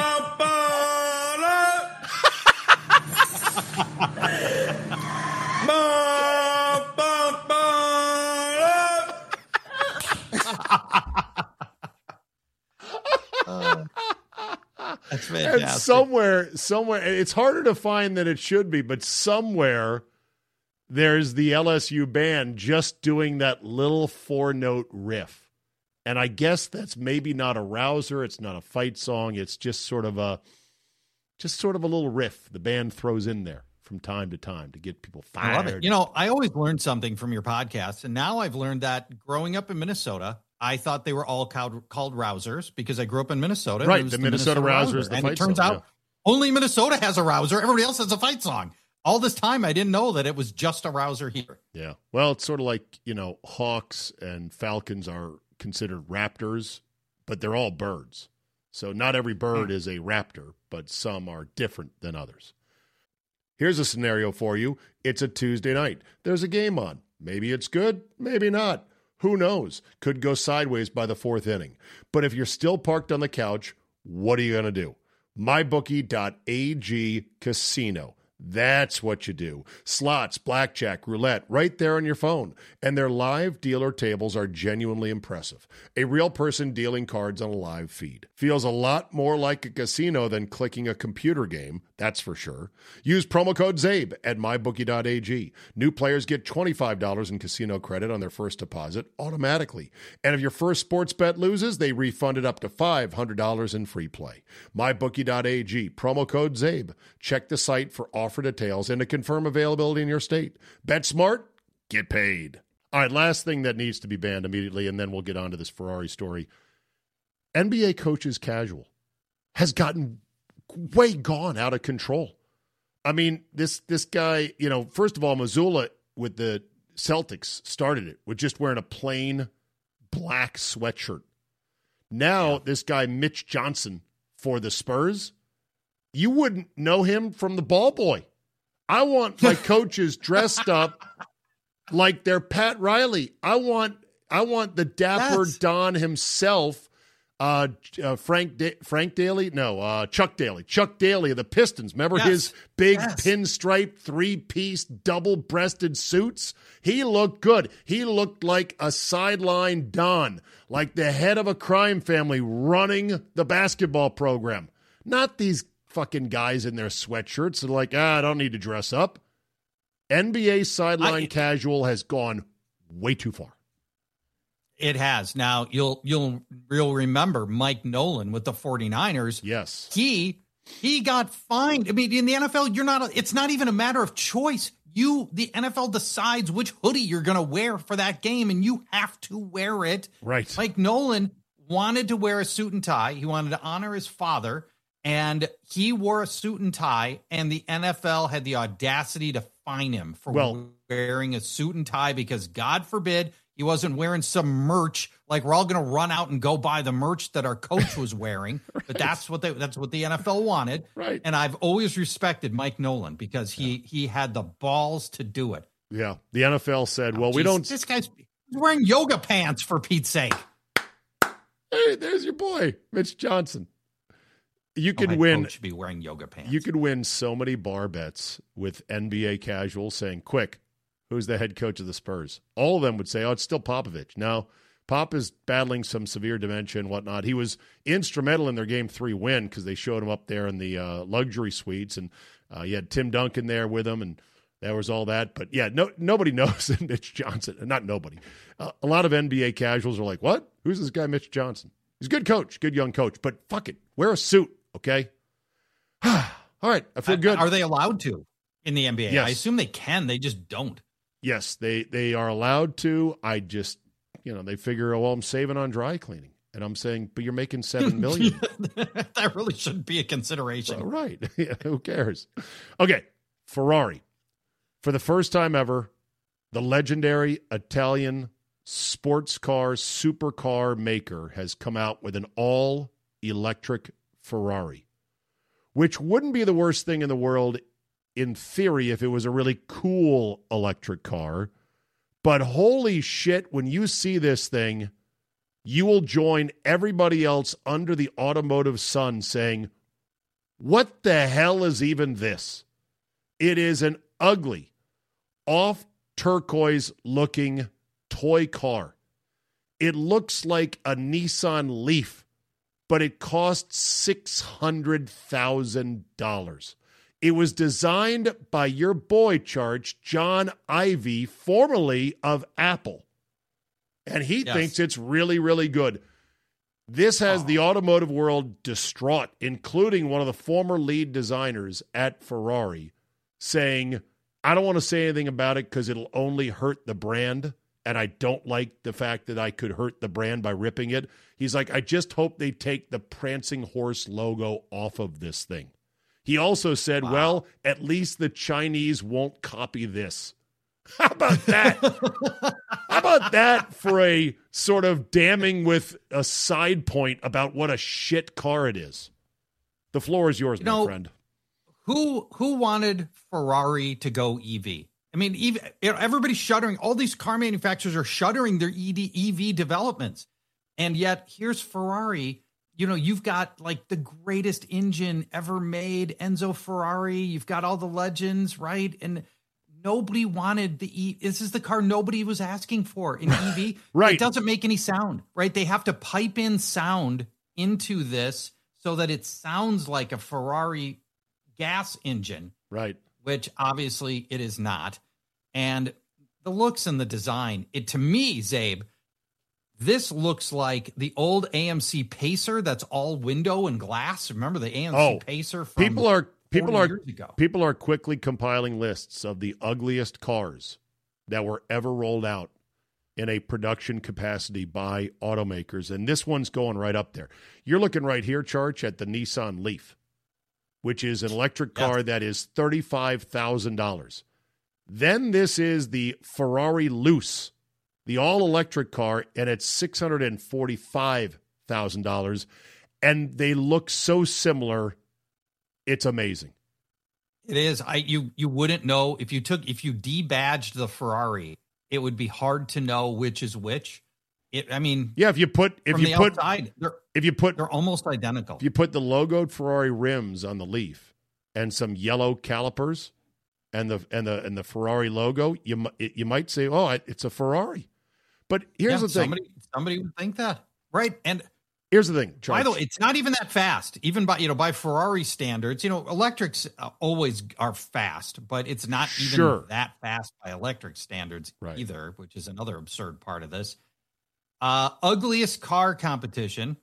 [SPEAKER 2] That's
[SPEAKER 1] And
[SPEAKER 2] fantastic.
[SPEAKER 1] somewhere, it's harder to find than it should be, but somewhere there's the LSU band just doing that little 4-note riff. And I guess that's maybe not a rouser. It's not a fight song. It's just sort of a little riff the band throws in there from time to time to get people
[SPEAKER 2] I love
[SPEAKER 1] fired.
[SPEAKER 2] it. I always learn something from your podcast, and now I've learned that growing up in Minnesota, I thought they were all called Rousers because I grew up in Minnesota. and
[SPEAKER 1] Right,
[SPEAKER 2] it was
[SPEAKER 1] the Minnesota Rouser is the
[SPEAKER 2] and
[SPEAKER 1] fight
[SPEAKER 2] it turns
[SPEAKER 1] song,
[SPEAKER 2] out only Minnesota has a Rouser. Everybody else has a fight song. All this time, I didn't know that it was just a Rouser here.
[SPEAKER 1] Yeah. Well, it's sort of like, Hawks and Falcons are considered raptors, but they're all birds. So not every bird is a raptor, but some are different than others. Here's a scenario for you. It's a Tuesday night. There's a game on. Maybe it's good, maybe not. Who knows? Could go sideways by the 4th inning. But if you're still parked on the couch, what are you going to do? MyBookie.ag Casino. That's what you do. Slots, blackjack, roulette, right there on your phone. And their live dealer tables are genuinely impressive. A real person dealing cards on a live feed. Feels a lot more like a casino than clicking a computer game, that's for sure. Use promo code ZABE at mybookie.ag. New players get $25 in casino credit on their first deposit automatically. And if your first sports bet loses, they refund it up to $500 in free play. mybookie.ag, promo code ZABE. Check the site for offer details and to confirm availability in your state. Bet smart, get paid. All right, last thing that needs to be banned immediately, and then we'll get on to this Ferrari story. NBA coaches casual has gotten way gone out of control. I mean, this guy, first of all, Missoula with the Celtics started it with just wearing a plain black sweatshirt. Now, this guy, Mitch Johnson, for the Spurs, you wouldn't know him from the ball boy. I want my coaches dressed up like they're Pat Riley. I want the dapper Don himself, Chuck Daly? No, Chuck Daly. Chuck Daly of the Pistons. Remember his big pinstripe, three-piece, double-breasted suits? He looked good. He looked like a sideline Don, like the head of a crime family running the basketball program. Not these fucking guys in their sweatshirts that are like, I don't need to dress up. NBA sideline casual has gone way too far.
[SPEAKER 2] It has. Now, you'll remember Mike Nolan with the 49ers.
[SPEAKER 1] Yes.
[SPEAKER 2] He got fined. I mean, in the NFL, it's not even a matter of choice. The NFL decides which hoodie you're going to wear for that game, and you have to wear it.
[SPEAKER 1] Right.
[SPEAKER 2] Mike Nolan wanted to wear a suit and tie. He wanted to honor his father, and he wore a suit and tie, and the NFL had the audacity to fine him for wearing a suit and tie because, God forbid, he wasn't wearing some merch. Like, we're all going to run out and go buy the merch that our coach was wearing. Right. But that's what the NFL wanted.
[SPEAKER 1] Right.
[SPEAKER 2] And I've always respected Mike Nolan because he had the balls to do it.
[SPEAKER 1] Yeah. The NFL said, we don't.
[SPEAKER 2] This guy's wearing yoga pants, for Pete's sake.
[SPEAKER 1] Hey, there's your boy, Mitch Johnson. You could win.
[SPEAKER 2] Should be wearing yoga pants.
[SPEAKER 1] You could win so many bar bets with NBA casuals saying, quick, who's the head coach of the Spurs? All of them would say, it's still Popovich. Now, Pop is battling some severe dementia and whatnot. He was instrumental in their Game 3 win because they showed him up there in the luxury suites, and you had Tim Duncan there with him, and there was all that. But, yeah, nobody knows Mitch Johnson. Not nobody. A lot of NBA casuals are like, what? Who's this guy Mitch Johnson? He's a good coach, good young coach, but fuck it. Wear a suit, okay? All right, I feel good.
[SPEAKER 2] Are they allowed to in the NBA?
[SPEAKER 1] Yes.
[SPEAKER 2] I assume they can. They just don't.
[SPEAKER 1] Yes, they are allowed to. I just, they figure, I'm saving on dry cleaning. And I'm saying, but you're making $7 million.
[SPEAKER 2] That really shouldn't be a consideration.
[SPEAKER 1] Right. Yeah, who cares? Okay, Ferrari. For the first time ever, the legendary Italian sports car supercar maker has come out with an all-electric Ferrari, which wouldn't be the worst thing in the world in theory if it was a really cool electric car. But holy shit, when you see this thing, you will join everybody else under the automotive sun saying, what the hell is even this? It is an ugly, off turquoise looking toy car. It looks like a Nissan Leaf, but it costs $600,000. It was designed by your boy, Charge, John Ivey, formerly of Apple. And he thinks it's really, really good. This has the automotive world distraught, including one of the former lead designers at Ferrari, saying, I don't want to say anything about it because it'll only hurt the brand, and I don't like the fact that I could hurt the brand by ripping it. He's like, I just hope they take the prancing horse logo off of this thing. He also said, well, at least the Chinese won't copy this. How about that? How about that for a sort of damning with a side point about what a shit car it is? The floor is yours, my friend.
[SPEAKER 2] Who wanted Ferrari to go EV? I mean, everybody's shuttering. All these car manufacturers are shuttering their EV developments. And yet here's Ferrari. You've got like the greatest engine ever made, Enzo Ferrari. You've got all the legends, right? And nobody wanted this is the car nobody was asking for in EV.
[SPEAKER 1] Right.
[SPEAKER 2] It doesn't make any sound, right? They have to pipe in sound into this so that it sounds like a Ferrari gas engine.
[SPEAKER 1] Right.
[SPEAKER 2] Which obviously it is not. And the looks and the design, to me, Zabe, this looks like the old AMC Pacer that's all window and glass. Remember the AMC Pacer from
[SPEAKER 1] people are
[SPEAKER 2] 40 years ago.
[SPEAKER 1] People are quickly compiling lists of the ugliest cars that were ever rolled out in a production capacity by automakers, and this one's going right up there. You're looking right here, Charge, at the Nissan Leaf, which is an electric car that is $35,000. Then this is the Ferrari Luce, the all-electric car, and it's $645,000. And they look so similar. It's amazing.
[SPEAKER 2] It is. You wouldn't know if you debadged the Ferrari, it would be hard to know which is which.
[SPEAKER 1] If you put
[SPEAKER 2] outside, they're almost identical.
[SPEAKER 1] If you put the logoed Ferrari rims on the Leaf and some yellow calipers and the Ferrari logo, you might say, "Oh, it's a Ferrari." But here's the thing:
[SPEAKER 2] somebody would think that, right? And
[SPEAKER 1] here's the thing, Charles.
[SPEAKER 2] By the way, it's not even that fast, even by Ferrari standards. Electrics always are fast, but it's not even that fast by electric standards either, which is another absurd part of this. Ugliest car competition.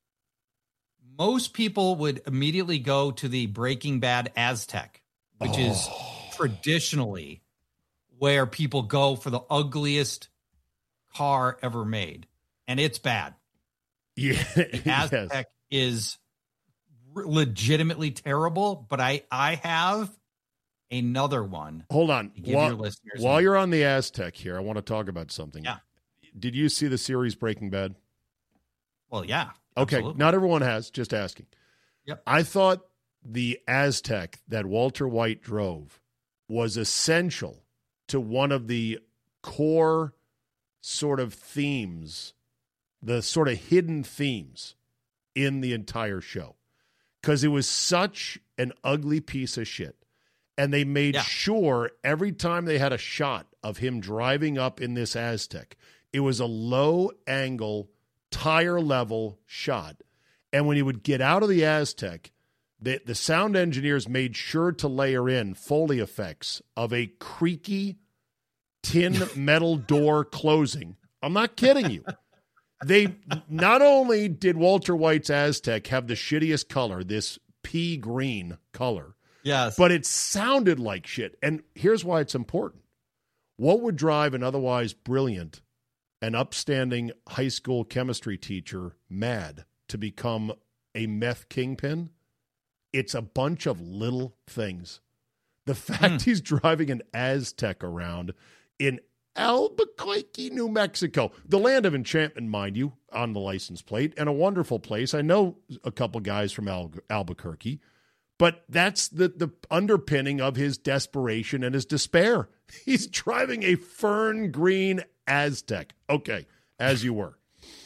[SPEAKER 2] Most people would immediately go to the Breaking Bad Aztec, which is traditionally where people go for the ugliest car ever made. And it's bad.
[SPEAKER 1] Yeah,
[SPEAKER 2] the Aztec is legitimately terrible, but I have another one.
[SPEAKER 1] Hold on. While you're on the Aztec here, I want to talk about something.
[SPEAKER 2] Yeah.
[SPEAKER 1] Did you see the series Breaking Bad?
[SPEAKER 2] Well, yeah.
[SPEAKER 1] Okay.
[SPEAKER 2] Absolutely.
[SPEAKER 1] Not everyone has. Just asking.
[SPEAKER 2] Yep.
[SPEAKER 1] I thought the Aztec that Walter White drove was essential to one of the core sort of themes, the sort of hidden themes in the entire show, because it was such an ugly piece of shit. And they made sure every time they had a shot of him driving up in this Aztec, it was a low angle, tire level shot. And when he would get out of the Aztec, the sound engineers made sure to layer in Foley effects of a creaky tin metal door closing. I'm not kidding you. They not only did Walter White's Aztec have the shittiest color, this pea green color,
[SPEAKER 2] yes,
[SPEAKER 1] but it sounded like shit. And here's why it's important. What would drive an otherwise brilliant and upstanding high school chemistry teacher mad to become a meth kingpin? It's a bunch of little things. The fact he's driving an Aztec around in Albuquerque, New Mexico, the land of enchantment, mind you, on the license plate, and a wonderful place. I know a couple guys from Albuquerque, but that's the underpinning of his desperation and his despair. He's driving a fern green Aztec. Okay, as you were.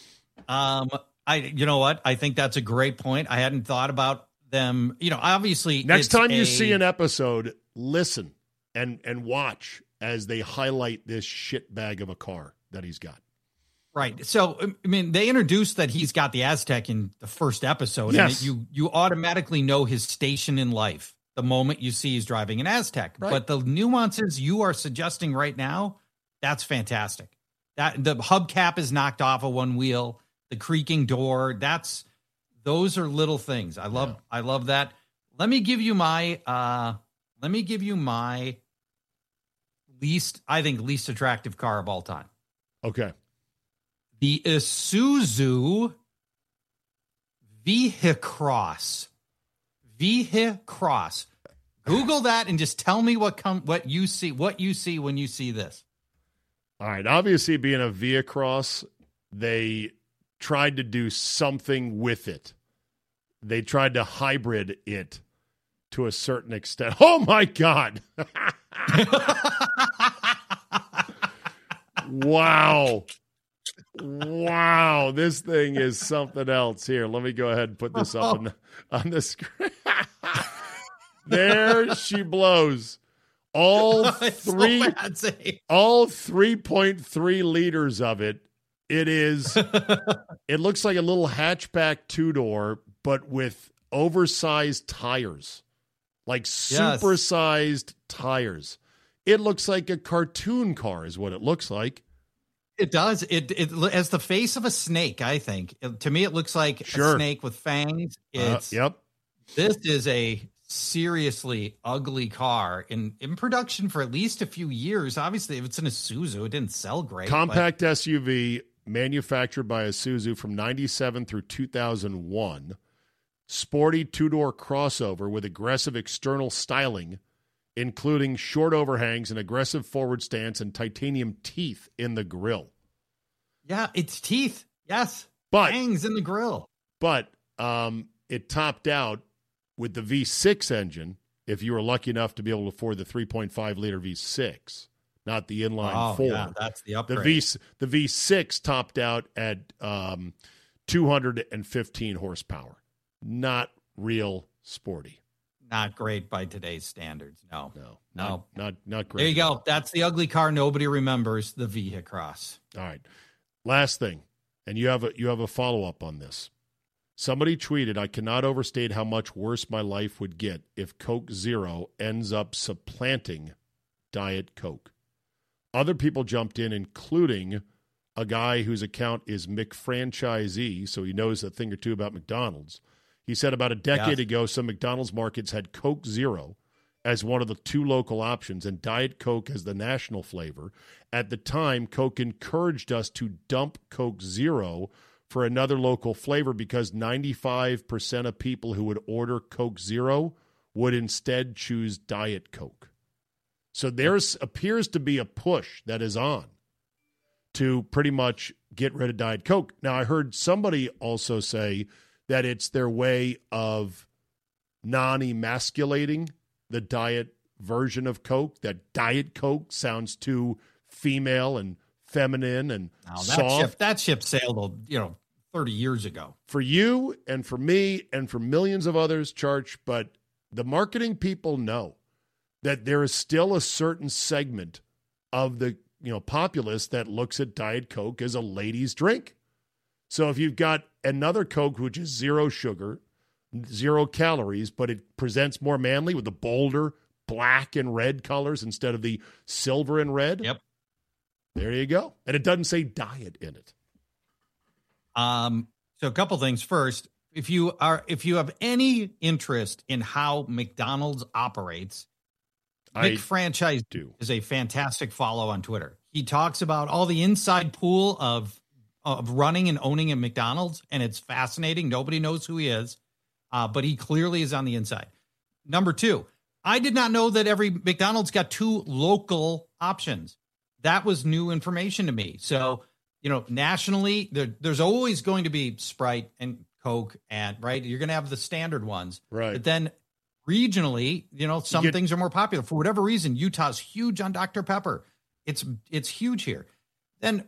[SPEAKER 2] You know what? I think that's a great point. I hadn't thought about them. Obviously,
[SPEAKER 1] next time you see an episode, listen and watch as they highlight this shit bag of a car that he's got.
[SPEAKER 2] Right. So, they introduced that he's got the Aztec in the first episode.
[SPEAKER 1] Yes.
[SPEAKER 2] And you automatically know his station in life the moment you see he's driving an Aztec.
[SPEAKER 1] Right.
[SPEAKER 2] But the nuances you are suggesting right now, that's fantastic. That the hubcap is knocked off of one wheel, the creaking door, those are little things. I love that. Let me give you my least attractive car of all time.
[SPEAKER 1] Okay.
[SPEAKER 2] The Isuzu Vehicross. Vehicross. Google that and just tell me what you see when you see this.
[SPEAKER 1] All right. Obviously, being a Vehicross, they tried to do something with it. They tried to hybrid it to a certain extent. Oh, my God. Wow. This thing is something else. Here, let me go ahead and put this up on the screen. There she blows. All 3.3 liters of it. It looks like a little hatchback two-door, but with oversized tires, like supersized tires. It looks like a cartoon car is what it looks like.
[SPEAKER 2] It does. It as the face of a snake, I think. To me, it looks like a snake with fangs.
[SPEAKER 1] Yep.
[SPEAKER 2] This is a seriously ugly car in production for at least a few years. Obviously, if it's an Isuzu, it didn't sell great.
[SPEAKER 1] Compact SUV manufactured by Isuzu from 97 through 2001. Sporty two-door crossover with aggressive external styling. including short overhangs, an aggressive forward stance, and titanium teeth in the grill.
[SPEAKER 2] Yeah, it's teeth. Yes.
[SPEAKER 1] But
[SPEAKER 2] Fangs in the grill.
[SPEAKER 1] But it topped out with the V6 engine, if you were lucky enough to be able to afford the 3.5-liter V6, not the inline 4.
[SPEAKER 2] Yeah, that's the upgrade.
[SPEAKER 1] The V6 topped out at 215 horsepower. Not real sporty.
[SPEAKER 2] Not great by today's standards. No.
[SPEAKER 1] Not great.
[SPEAKER 2] There you go. That's the ugly car nobody remembers, the V-Cross.
[SPEAKER 1] All right. Last thing, and you have a follow-up on this. Somebody tweeted, I cannot overstate how much worse my life would get if Coke Zero ends up supplanting Diet Coke. Other people jumped in, including a guy whose account is McFranchisee, so he knows a thing or two about McDonald's. He said about a decade ago, some McDonald's markets had Coke Zero as one of the 2 local options and Diet Coke as the national flavor. At the time, Coke encouraged us to dump Coke Zero for another local flavor because 95% of people who would order Coke Zero would instead choose Diet Coke. So there appears to be a push that is on to pretty much get rid of Diet Coke. Now, I heard somebody also say that it's their way of non-emasculating the diet version of Coke, that Diet Coke sounds too female and feminine and soft.
[SPEAKER 2] That ship sailed, 30 years ago.
[SPEAKER 1] For you and for me and for millions of others, Church, but the marketing people know that there is still a certain segment of the populace that looks at Diet Coke as a lady's drink. So if you've got another Coke which is 0 sugar, 0 calories, but it presents more manly with the bolder black and red colors instead of the silver and red.
[SPEAKER 2] Yep.
[SPEAKER 1] There you go. And it doesn't say diet in it.
[SPEAKER 2] So a couple things. First, if you have any interest in how McDonald's operates, McFranchise is a fantastic follow on Twitter. He talks about all the inside pool of running and owning a McDonald's, and it's fascinating. Nobody knows who he is, but he clearly is on the inside. Number 2, I did not know that every McDonald's got 2 local options. That was new information to me. So, nationally, there's always going to be Sprite and Coke, and right, you're going to have the standard ones,
[SPEAKER 1] right?
[SPEAKER 2] But then regionally, some things are more popular for whatever reason. Utah's huge on Dr. Pepper. It's huge here. Then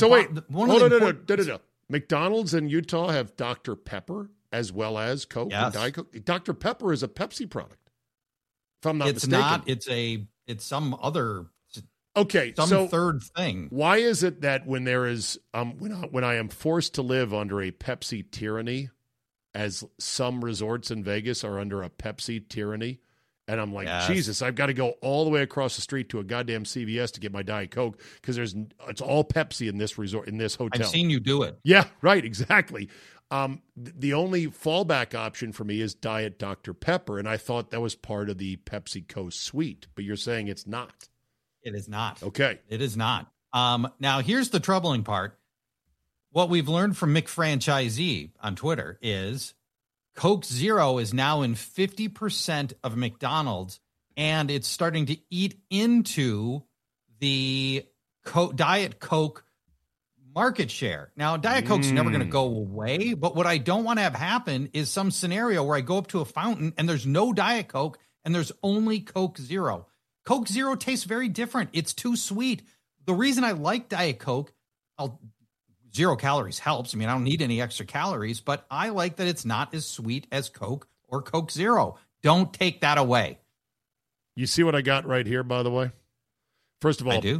[SPEAKER 1] no. McDonald's in Utah have Dr. Pepper as well as Coke and Diet Coke. Dr. Pepper is a Pepsi product, if I'm not mistaken.
[SPEAKER 2] It's not. It's some other.
[SPEAKER 1] Okay,
[SPEAKER 2] so third thing.
[SPEAKER 1] Why is it that when there is when I am forced to live under a Pepsi tyranny, as some resorts in Vegas are under a Pepsi tyranny, and I'm like, Jesus, I've got to go all the way across the street to a goddamn CVS to get my Diet Coke because it's all Pepsi in this resort, in this hotel.
[SPEAKER 2] I've seen you do it.
[SPEAKER 1] Yeah, right, exactly. The only fallback option for me is Diet Dr. Pepper, and I thought that was part of the PepsiCo suite, but you're saying it's not.
[SPEAKER 2] It is not.
[SPEAKER 1] Okay.
[SPEAKER 2] It is not. Now, here's the troubling part. What we've learned from McFranchisee on Twitter is Coke Zero is now in 50% of McDonald's, and it's starting to eat into the Diet Coke market share. Now, Diet Coke's never going to go away, but what I don't want to have happen is some scenario where I go up to a fountain and there's no Diet Coke and there's only Coke Zero. Coke Zero tastes very different. It's too sweet. The reason I like Diet Coke, 0 calories helps. I mean, I don't need any extra calories, but I like that it's not as sweet as Coke or Coke Zero. Don't take that away.
[SPEAKER 1] You see what I got right here, by the way? First of all,
[SPEAKER 2] I do.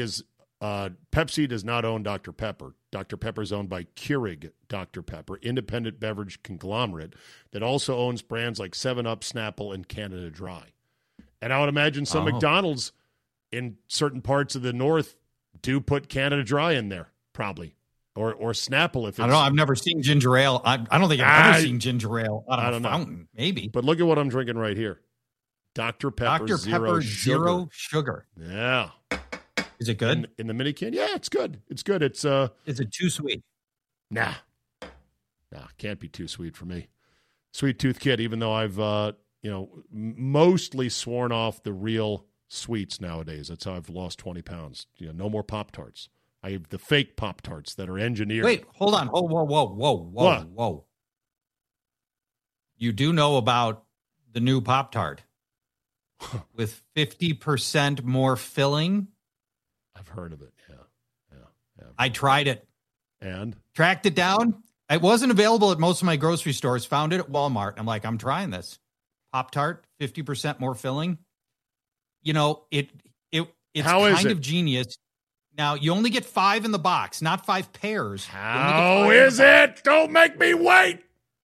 [SPEAKER 1] Pepsi does not own Dr. Pepper. Dr. Pepper is owned by Keurig Dr. Pepper, independent beverage conglomerate that also owns brands like 7-Up, Snapple, and Canada Dry. And I would imagine some McDonald's in certain parts of the north do put Canada Dry in there, probably. Or Snapple if it's...
[SPEAKER 2] I don't know. I've never seen ginger ale. I don't think I've ever seen ginger ale out of a fountain. Maybe.
[SPEAKER 1] But look at what I'm drinking right here. Dr. Pepper, Zero Sugar. Yeah.
[SPEAKER 2] Is it good?
[SPEAKER 1] In the mini can? Yeah, it's good. It's good. It's
[SPEAKER 2] Is it too sweet?
[SPEAKER 1] Nah, can't be too sweet for me. Sweet Tooth Kid, even though I've mostly sworn off the real sweets nowadays. That's how I've lost 20 pounds. No more Pop-Tarts. I have the fake Pop-Tarts that are engineered.
[SPEAKER 2] Wait, hold on. Oh, whoa.
[SPEAKER 1] What?
[SPEAKER 2] You do know about the new Pop-Tart with 50% more filling?
[SPEAKER 1] I've heard of it. Yeah.
[SPEAKER 2] I tried it.
[SPEAKER 1] And? Tracked
[SPEAKER 2] it down. It wasn't available at most of my grocery stores. Found it at Walmart. I'm like, I'm trying this. Pop-Tart, 50% more filling. It's kind of genius. Now, you only get 5 in the box, not 5 pairs.
[SPEAKER 1] How is it? Don't make me wait.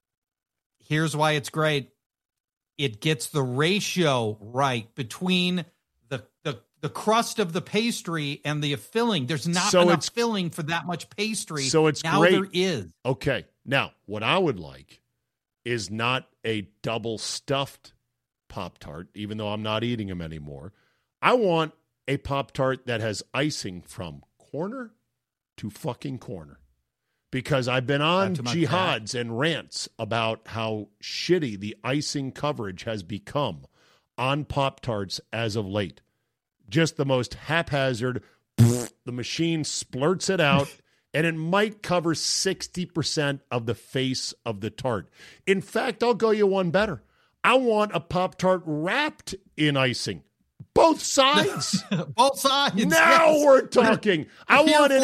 [SPEAKER 2] Here's why it's great. It gets the ratio right between the crust of the pastry and the filling. There's not enough filling for that much pastry.
[SPEAKER 1] So it's
[SPEAKER 2] now
[SPEAKER 1] great.
[SPEAKER 2] There is.
[SPEAKER 1] Okay. Now, what I would like is not a double stuffed Pop-Tart, even though I'm not eating them anymore. I want a Pop-Tart that has icing from corner to fucking corner. Because I've been on jihads and rants about how shitty the icing coverage has become on Pop-Tarts as of late. Just the most haphazard. The machine splurts it out, and it might cover 60% of the face of the tart. In fact, I'll go you one better. I want a Pop-Tart wrapped in icing. Both sides.
[SPEAKER 2] Both sides.
[SPEAKER 1] Now
[SPEAKER 2] yes.
[SPEAKER 1] We're talking. I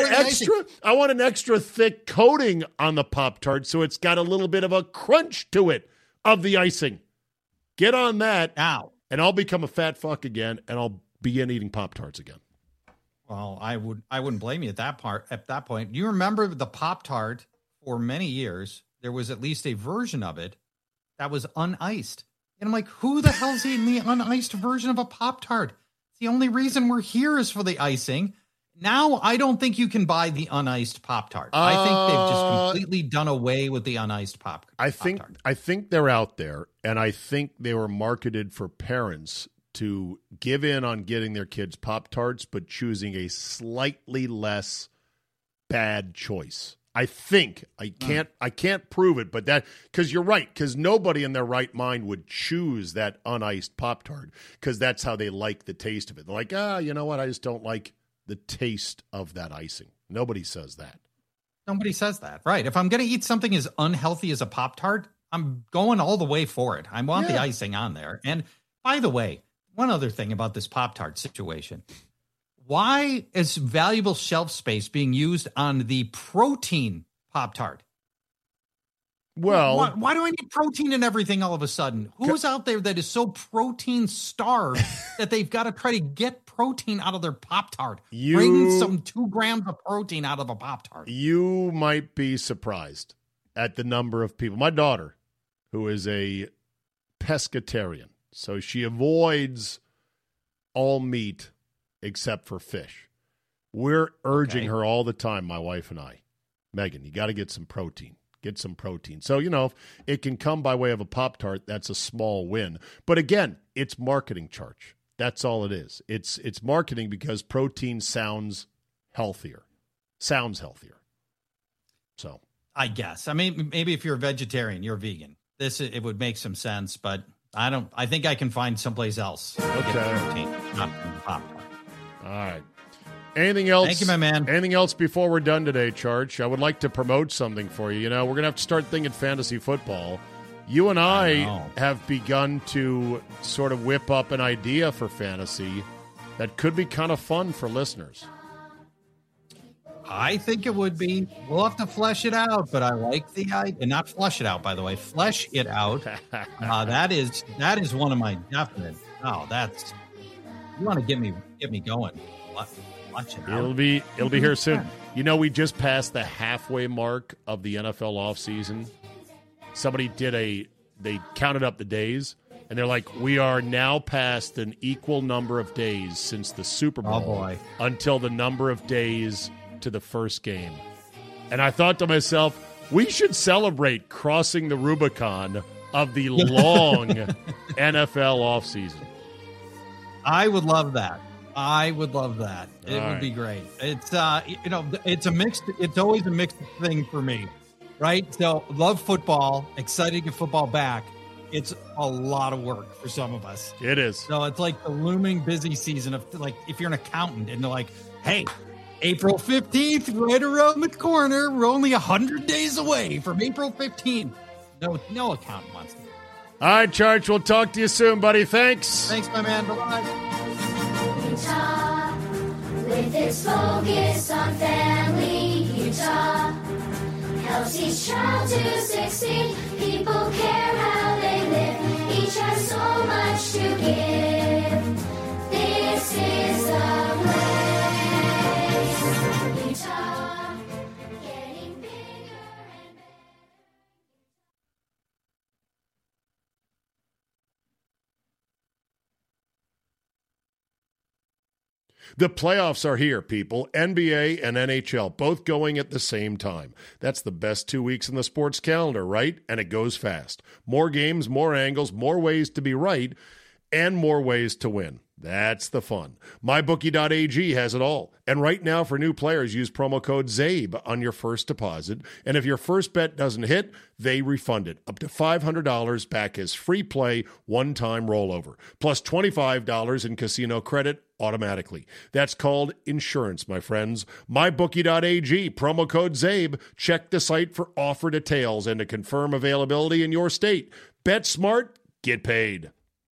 [SPEAKER 1] want an extra thick coating on the Pop-Tart so it's got a little bit of a crunch to it of the icing. Get on that
[SPEAKER 2] now,
[SPEAKER 1] and I'll become a fat fuck again, and I'll begin eating Pop-Tarts again.
[SPEAKER 2] Well, I wouldn't blame you at that point. You remember the Pop-Tart for many years? There was at least a version of it that was uniced. And I'm like, who the hell's eating the uniced version of a Pop-Tart? The only reason we're here is for the icing. Now, I don't think you can buy the uniced Pop-Tart. I think they've just completely done away with the uniced Pop-Tart.
[SPEAKER 1] I think they're out there, and I think they were marketed for parents to give in on getting their kids Pop-Tarts, but choosing a slightly less bad choice. I think I can't prove it, but that, because you're right, because nobody in their right mind would choose that uniced Pop-Tart because that's how they like the taste of it. They're like, you know what? I just don't like the taste of that icing. Nobody says that.
[SPEAKER 2] Nobody says that, right? If I'm going to eat something as unhealthy as a Pop-Tart, I'm going all the way for it. I want the icing on there. And by the way, one other thing about this Pop-Tart situation. Why is valuable shelf space being used on the protein Pop-Tart?
[SPEAKER 1] Well,
[SPEAKER 2] why do I need protein in everything all of a sudden? Who's out there that is so protein starved that they've got to try to get protein out of their Pop-Tart? Bring some 2 grams of protein out of a Pop-Tart.
[SPEAKER 1] You might be surprised at the number of people. My daughter, who is a pescatarian, so she avoids all meat except for fish. We're urging her all the time, my wife and I. Megan, you got to get some protein. Get some protein. So, if it can come by way of a Pop-Tart, that's a small win. But again, it's marketing charge. That's all it is. It's marketing because protein sounds healthier. So.
[SPEAKER 2] I guess. I mean, maybe if you're a vegetarian, you're vegan. It would make some sense, but I think I can find someplace else to get protein, not from the Pop-Tart.
[SPEAKER 1] All right. Anything else?
[SPEAKER 2] Thank you, my man.
[SPEAKER 1] Anything else before we're done today, Charge? I would like to promote something for you. We're going to have to start thinking fantasy football. You and I have begun to sort of whip up an idea for fantasy that could be kind of fun for listeners.
[SPEAKER 2] I think it would be. We'll have to flesh it out, but I like the idea. And not flush it out, by the way. Flesh it out. That is one of my definite. You want to get me going. Watch it out.
[SPEAKER 1] It'll be here soon. We just passed the halfway mark of the NFL offseason. Somebody they counted up the days, and they're like, we are now past an equal number of days since the Super Bowl until the number of days to the first game. And I thought to myself, we should celebrate crossing the Rubicon of the long NFL offseason.
[SPEAKER 2] I would love that. It would be great. It's it's always a mixed thing for me, right? So love football, excited to get football back, it's a lot of work for some of us.
[SPEAKER 1] It is.
[SPEAKER 2] So it's like the looming busy season of, like, if you're an accountant and they're like, hey, April 15th, right around the corner. We're only 100 days away from April 15th. No accountant wants to.
[SPEAKER 1] All right, Church, we'll talk to you soon, buddy. Thanks.
[SPEAKER 2] Thanks, my man. Bye-bye.
[SPEAKER 3] Utah, with its focus on family, Utah helps each child to succeed. People care how they live. Each has so much to give. This is the place. Utah, getting bigger and better.
[SPEAKER 1] The playoffs are here, people. NBA and NHL both going at the same time. That's the best 2 weeks in the sports calendar, right? And it goes fast. More games, more angles, more ways to be right, and more ways to win. That's the fun. MyBookie.ag has it all. And right now, for new players, use promo code ZABE on your first deposit. And if your first bet doesn't hit, they refund it. Up to $500 back as free play, one-time rollover. Plus $25 in casino credit automatically. That's called insurance, my friends. MyBookie.ag, promo code ZABE. Check the site for offer details and to confirm availability in your state. Bet smart, get paid.